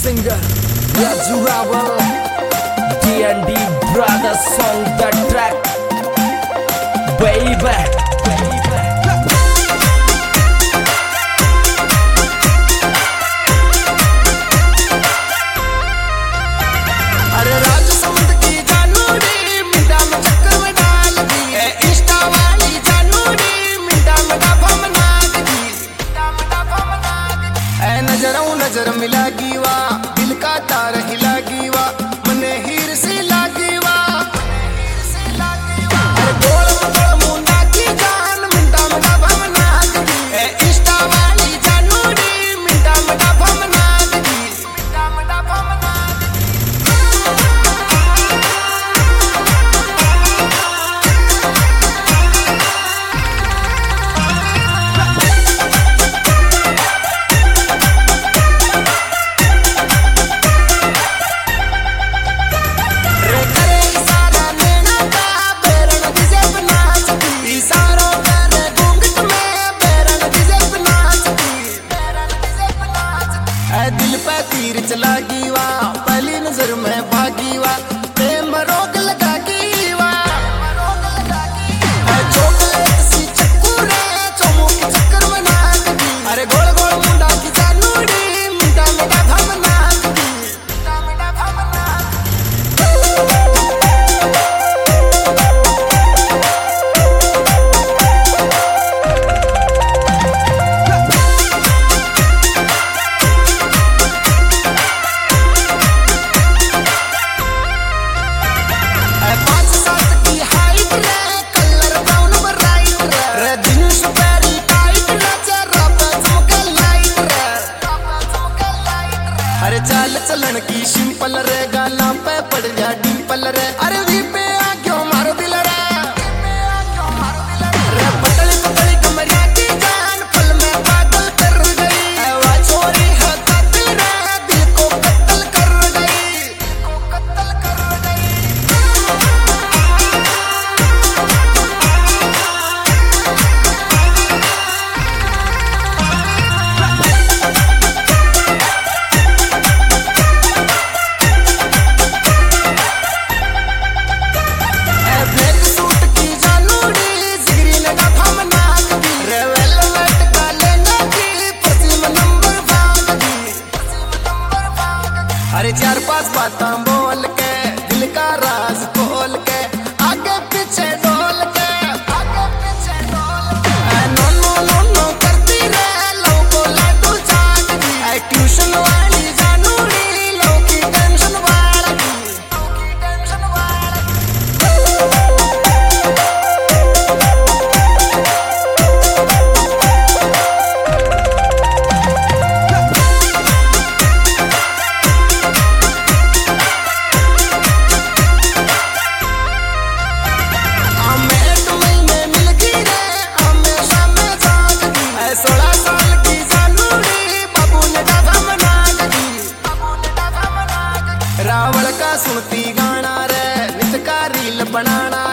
singer Raju Rawal, D&D Brothers song the track, baby. नजर मिला गीवा दिल का तार हिला गीवा मने हीर से लागीवा अरे गोल गोल मुंडा की जान मिंटा मडा भमना ए इंस्टा वाली जानूरी मिंटा मडा भमना मिंटा मडा भमना दिल पे तीर चला गीवा पहली नजर में भागीवा प्रेम रोग लगा गीवा चॉकलेट सी चक्कू रे चोमू के चक्कर में नाच दी अरे गोल गोल मुंडा की जानूरी मिंटा मिंटा भमना दी मिंटा मिंटा भमना अरे चाल चलन की सिंपल रे गाना पे पड़ जा डिंपल रे अरे वी पे आ क्यों मारो दिल रे रे पतली पतली कमरिया की जान पल में पागल कर गई वो छोरी है कातिल रे दिल को कत्ल कर गई अरे चार पांच बात बोल के दिल का राज खोल के आगे पीछे डोल के नो नो नो नो करती रे लो को लाडू चाट दी ट्यूशन वाली जानूरी लो की टेंशन वाली रावल का सुनती गाना रे नित का रील बनाना